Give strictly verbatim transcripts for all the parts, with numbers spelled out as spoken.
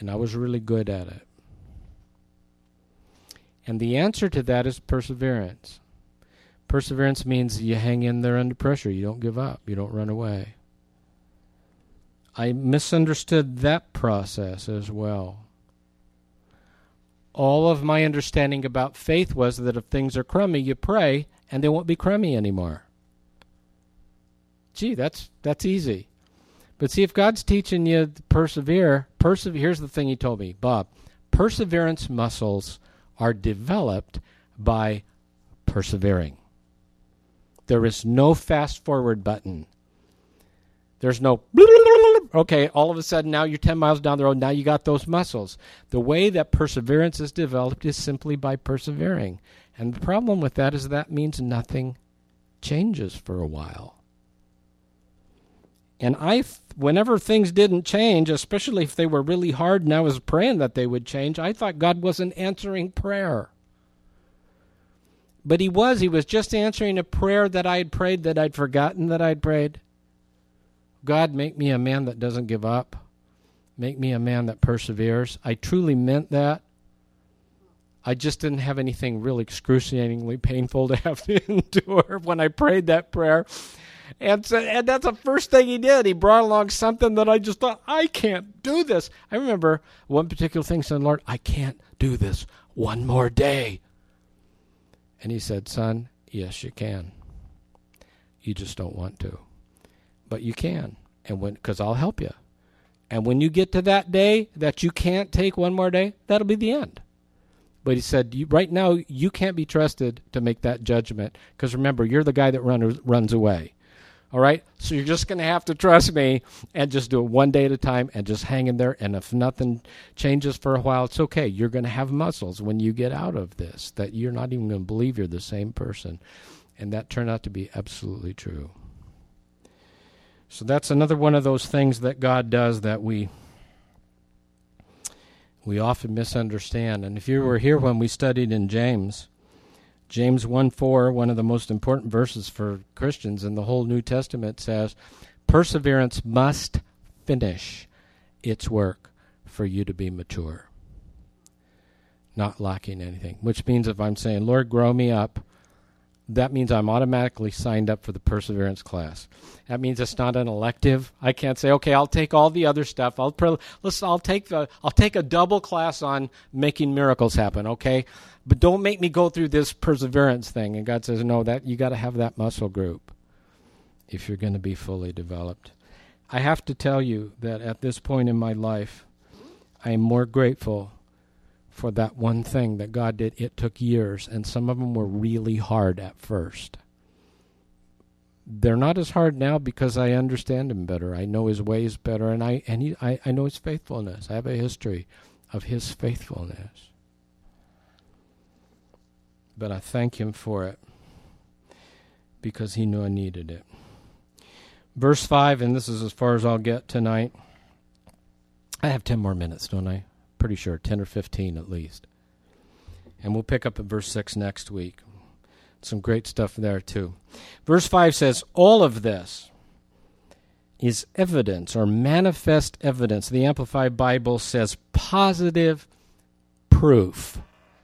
and I was really good at it. And the answer to that is perseverance. Perseverance means you hang in there under pressure. You don't give up. You don't run away. I misunderstood that process as well. All of my understanding about faith was that if things are crummy, you pray, and they won't be crummy anymore. Gee, that's that's easy. But see, if God's teaching you to persevere, perse- here's the thing he told me, Bob, perseverance muscles are developed by persevering. There is no fast forward button. There's no, okay, all of a sudden now you're ten miles down the road, now you got those muscles. The way that perseverance is developed is simply by persevering. And the problem with that is that means nothing changes for a while. And I, whenever things didn't change, especially if they were really hard and I was praying that they would change, I thought God wasn't answering prayer. But he was. He was just answering a prayer that I had prayed that I'd forgotten that I'd prayed. God, make me a man that doesn't give up. Make me a man that perseveres. I truly meant that. I just didn't have anything really excruciatingly painful to have to endure when I prayed that prayer. And so, and that's the first thing he did. He brought along something that I just thought, I can't do this. I remember one particular thing saying, Lord, I can't do this one more day. And he said, son, yes, you can. You just don't want to. But you can, and when because I'll help you. And when you get to that day that you can't take one more day, that'll be the end. But he said, you, right now, you can't be trusted to make that judgment, because remember, you're the guy that run, runs away. All right? So you're just going to have to trust me and just do it one day at a time and just hang in there. And if nothing changes for a while, it's okay. You're going to have muscles when you get out of this that you're not even going to believe you're the same person. And that turned out to be absolutely true. So that's another one of those things that God does that we we often misunderstand. And if you were here when we studied in James, James one four, one of the most important verses for Christians in the whole New Testament, says, perseverance must finish its work for you to be mature, not lacking anything. Which means if I'm saying, Lord, grow me up, that means I'm automatically signed up for the perseverance class. That means it's not an elective. I can't say, okay, I'll take all the other stuff. I'll pre- listen, I'll take the I'll take a double class on making miracles happen, okay? But don't make me go through this perseverance thing. And God says, no, that you got to have that muscle group if you're going to be fully developed. I have to tell you that at this point in my life, I am more grateful for that one thing that God did. It took years, and some of them were really hard at first. They're not as hard now because I understand him better. I know his ways better, and I and he, I, I know his faithfulness. I have a history of his faithfulness. But I thank him for it because he knew I needed it. Verse five, and this is as far as I'll get tonight. I have ten more minutes, don't I? Pretty sure, ten or fifteen at least. And we'll pick up at verse six next week. Some great stuff there too. Verse five says, all of this is evidence or manifest evidence. The Amplified Bible says positive proof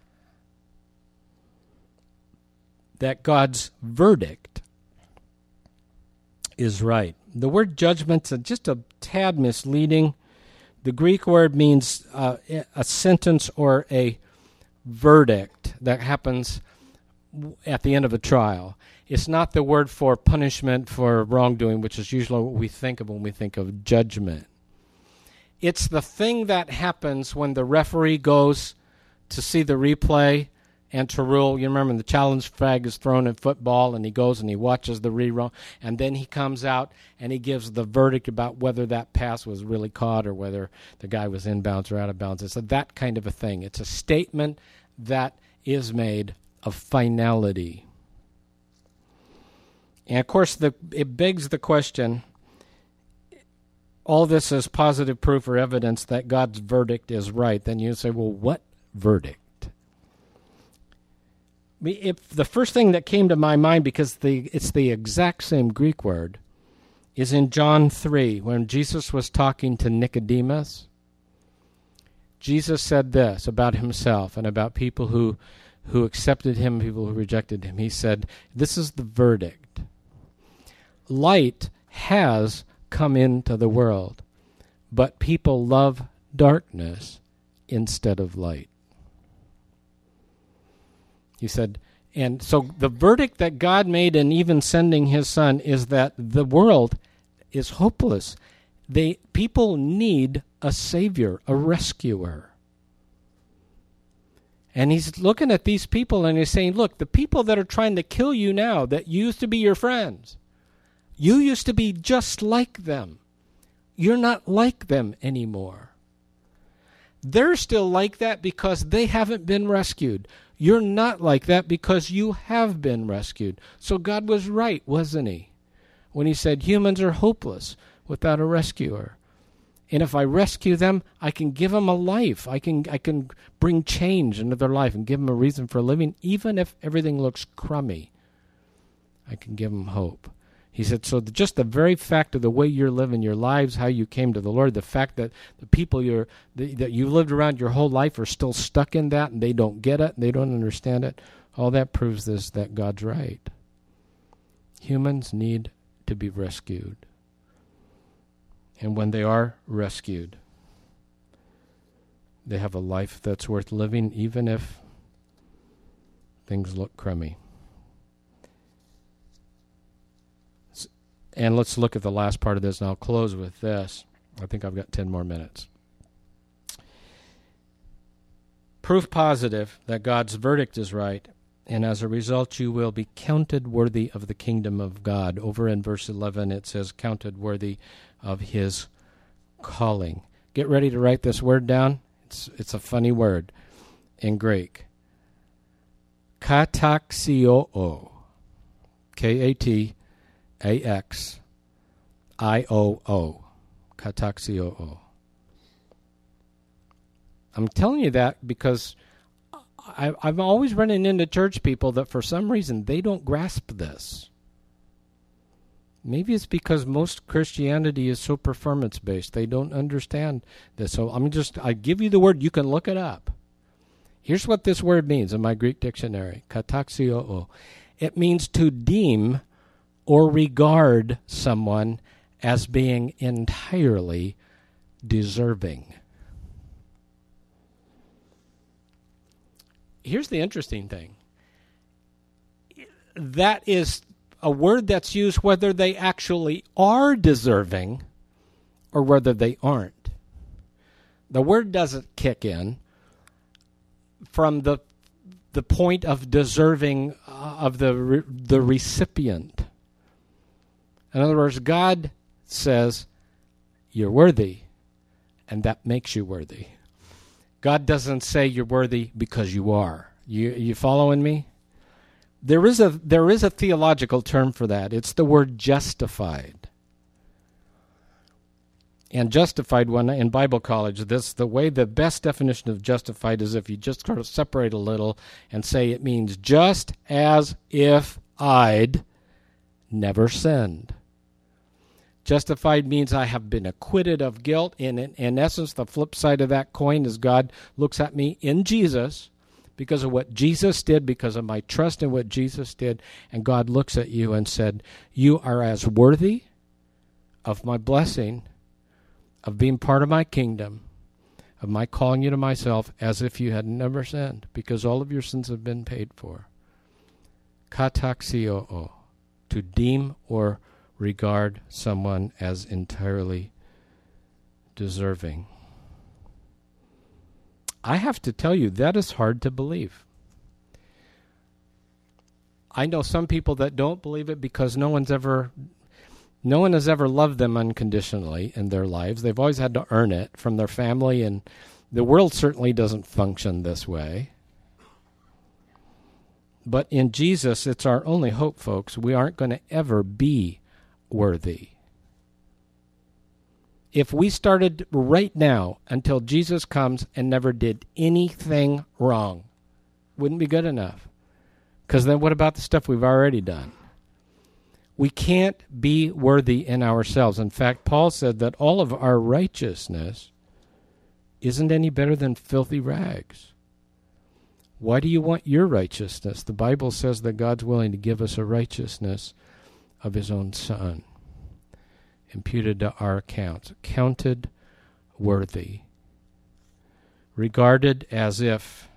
that God's verdict is right. The word judgment's just a tad misleading. The Greek word means uh, a sentence or a verdict that happens at the end of a trial. It's not the word for punishment for wrongdoing, which is usually what we think of when we think of judgment. It's the thing that happens when the referee goes to see the replay and to rule. You remember the challenge flag is thrown in football, and he goes and he watches the rerun, and then he comes out and he gives the verdict about whether that pass was really caught or whether the guy was inbounds or out of bounds. It's that kind of a thing. It's a statement that is made of finality. And of course, the, it begs the question, all this is positive proof or evidence that God's verdict is right. Then you say, well, what verdict? If the first thing that came to my mind, because the it's the exact same Greek word, is in John three, when Jesus was talking to Nicodemus. Jesus said this about himself and about people who, who accepted him, people who rejected him. He said, this is the verdict. Light has come into the world, but people love darkness instead of light. He said, and so the verdict that God made in even sending his son is that the world is hopeless. They people need a savior, a rescuer. And he's looking at these people and he's saying, look, the people that are trying to kill you now, that used to be your friends, you used to be just like them. You're not like them anymore. They're still like that because they haven't been rescued. You're not like that because you have been rescued. So God was right, wasn't he? When he said humans are hopeless without a rescuer. And if I rescue them, I can give them a life. I can I can bring change into their life and give them a reason for living, even if everything looks crummy. I can give them hope. He said, so the, just the very fact of the way you're living your lives, how you came to the Lord, the fact that the people you're, the, that you lived around your whole life are still stuck in that and they don't get it, and they don't understand it, all that proves this, that God's right. Humans need to be rescued. And when they are rescued, they have a life that's worth living, even if things look crummy. And let's look at the last part of this, and I'll close with this. I think I've got ten more minutes. Proof positive that God's verdict is right, and as a result you will be counted worthy of the kingdom of God. Over in verse eleven it says, counted worthy of his calling. Get ready to write this word down. It's, it's a funny word in Greek. Kataxioo. K A T A X I O O. Kataxioo. I'm telling you that because I, I'm always running into church people that for some reason they don't grasp this. Maybe it's because most Christianity is so performance-based. They don't understand this. So I'm just, I give you the word. You can look it up. Here's what this word means in my Greek dictionary. Kataxioo. It means to deem or regard someone as being entirely deserving. Here's the interesting thing. That is a word that's used whether they actually are deserving or whether they aren't. The word doesn't kick in from the the point of deserving uh, of the re- the recipient. In other words, God says, you're worthy, and that makes you worthy. God doesn't say you're worthy because you are. You you following me? There is a there is a theological term for that. It's the word justified. And justified, when in Bible college, this the way the best definition of justified is if you just sort of separate a little and say it means just as if I'd never sinned. Justified means I have been acquitted of guilt. In, in, in essence, the flip side of that coin is God looks at me in Jesus because of what Jesus did, because of my trust in what Jesus did, and God looks at you and said, you are as worthy of my blessing, of being part of my kingdom, of my calling you to myself, as if you had never sinned, because all of your sins have been paid for. Kataxioo, to deem or regard someone as entirely deserving. I have to tell you, that is hard to believe. I know some people that don't believe it because no one's ever, no one has ever loved them unconditionally in their lives. They've always had to earn it from their family, and the world certainly doesn't function this way. But in Jesus, it's our only hope, folks. We aren't going to ever be worthy. If we started right now until Jesus comes and never did anything wrong, wouldn't be good enough. Because then what about the stuff we've already done? We can't be worthy in ourselves. In fact, Paul said that all of our righteousness isn't any better than filthy rags. Why do you want your righteousness? The Bible says that God's willing to give us a righteousness of his own Son, imputed to our accounts, counted worthy, regarded as if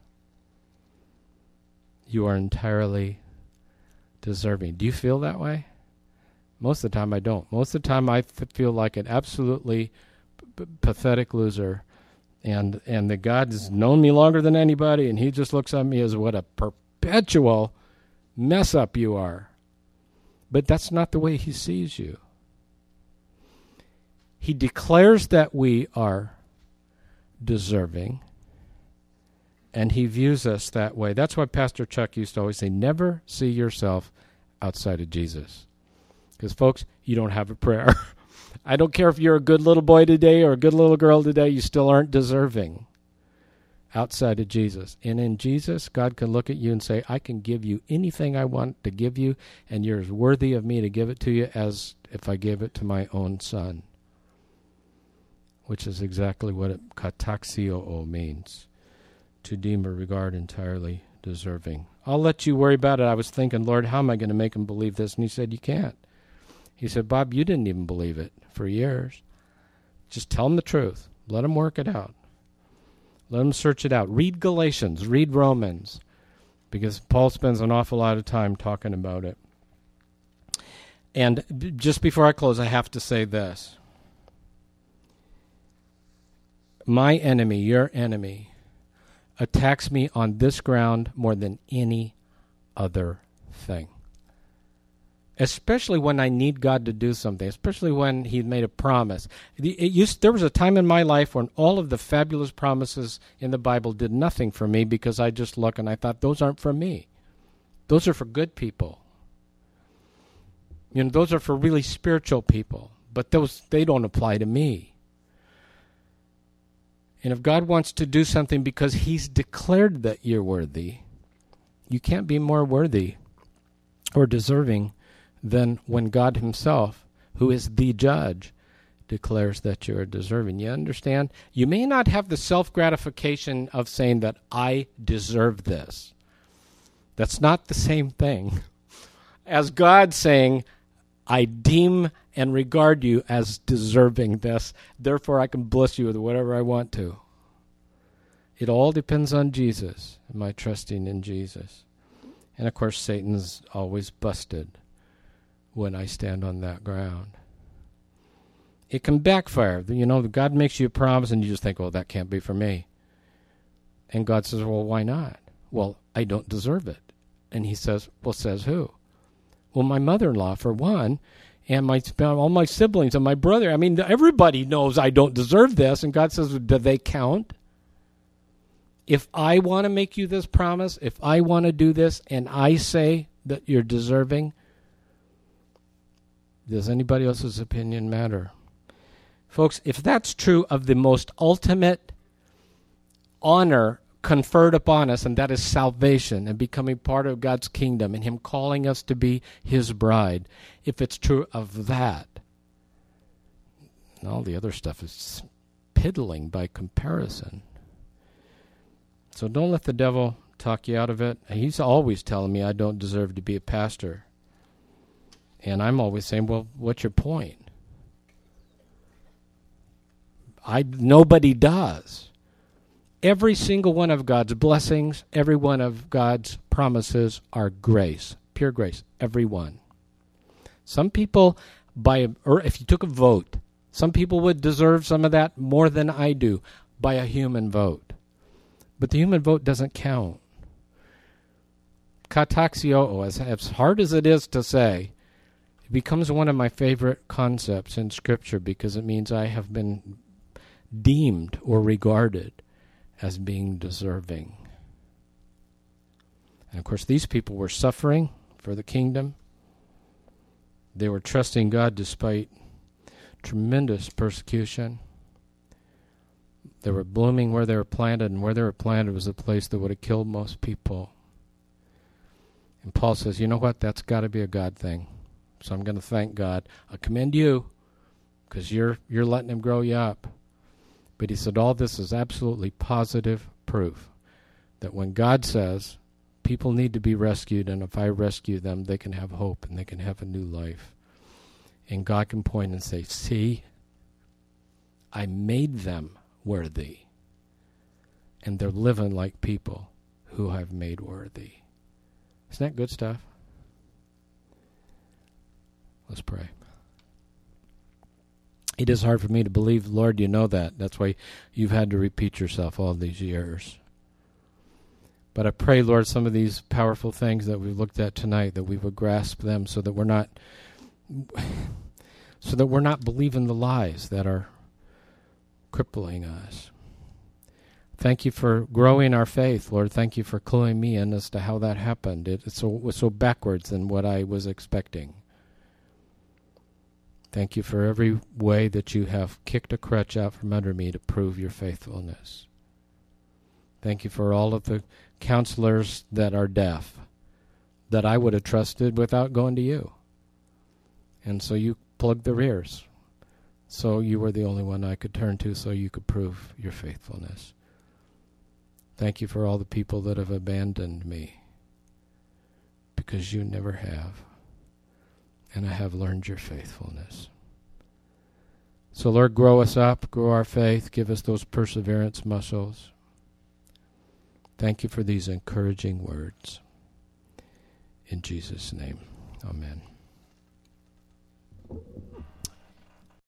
you are entirely deserving. Do you feel that way? Most of the time I don't. Most of the time I f- feel like an absolutely p- pathetic loser, and and that God has known me longer than anybody, and he just looks at me as what a perpetual mess up you are. But that's not the way he sees you. He declares that we are deserving, and he views us that way. That's why Pastor Chuck used to always say, never see yourself outside of Jesus. Because, folks, you don't have a prayer. I don't care if you're a good little boy today or a good little girl today, you still aren't deserving outside of Jesus. And in Jesus, God can look at you and say, I can give you anything I want to give you, and you're as worthy of me to give it to you as if I gave it to my own Son. Which is exactly what it, kataxio means, to deem or regard entirely deserving. I'll let you worry about it. I was thinking, Lord, how am I going to make him believe this? And he said, you can't. He said, Bob, you didn't even believe it for years. Just tell him the truth. Let him work it out. Let him search it out. Read Galatians. Read Romans. Because Paul spends an awful lot of time talking about it. And b- just before I close, I have to say this. My enemy, your enemy, attacks me on this ground more than any other thing. Especially when I need God to do something, especially when he made a promise. It used, there was a time in my life when all of the fabulous promises in the Bible did nothing for me because I just looked and I thought, those aren't for me. Those are for good people. You know, those are for really spiritual people. But those, they don't apply to me. And if God wants to do something because he's declared that you're worthy, you can't be more worthy or deserving than when God himself, who is the judge, declares that you're deserving. You understand? You may not have the self-gratification of saying that I deserve this. That's not the same thing as God saying, I deem and regard you as deserving this, therefore I can bless you with whatever I want to. It all depends on Jesus, my trusting in Jesus. And of course, Satan's always busted when I stand on that ground. It can backfire. You know, God makes you a promise and you just think, well, that can't be for me. And God says, well, why not? Well, I don't deserve it. And he says, well, says who? Well, my mother-in-law, for one, and my all my siblings and my brother. I mean, everybody knows I don't deserve this. And God says, do they count? If I want to make you this promise, if I want to do this, and I say that you're deserving, does anybody else's opinion matter? Folks, if that's true of the most ultimate honor conferred upon us, and that is salvation and becoming part of God's kingdom and him calling us to be his bride, if it's true of that, all the other stuff is piddling by comparison. So don't let the devil talk you out of it. He's always telling me I don't deserve to be a pastor. And I'm always saying, well, what's your point? I nobody does. Every single one of God's blessings, every one of God's promises are grace, pure grace, every one. Some people, by or if you took a vote, some people would deserve some of that more than I do by a human vote. But the human vote doesn't count. Kataxio, as, as hard as it is to say, it becomes one of my favorite concepts in Scripture because it means I have been deemed or regarded as being deserving. And of course, these people were suffering for the kingdom. They were trusting God despite tremendous persecution. They were blooming where they were planted, and where they were planted was a place that would have killed most people. And Paul says, you know what? That's got to be a God thing. So I'm going to thank God. I commend you because you're you're letting him grow you up. But he said all this is absolutely positive proof that when God says people need to be rescued, and if I rescue them, they can have hope and they can have a new life. And God can point and say, see, I made them worthy. And they're living like people who I've made worthy. Isn't that good stuff? Let's pray. It is hard for me to believe, Lord, you know that. That's why you've had to repeat yourself all these years. But I pray, Lord, some of these powerful things that we've looked at tonight, that we would grasp them so that we're not so that we're not believing the lies that are crippling us. Thank you for growing our faith, Lord. Thank you for cluing me in as to how that happened. It, it so, was so backwards than what I was expecting. Thank you for every way that you have kicked a crutch out from under me to prove your faithfulness. Thank you for all of the counselors that are deaf that I would have trusted without going to you. And so you plugged their ears. So you were the only one I could turn to so you could prove your faithfulness. Thank you for all the people that have abandoned me, because you never have. And I have learned your faithfulness. So Lord, grow us up, grow our faith, give us those perseverance muscles. Thank you for these encouraging words. In Jesus' name, amen.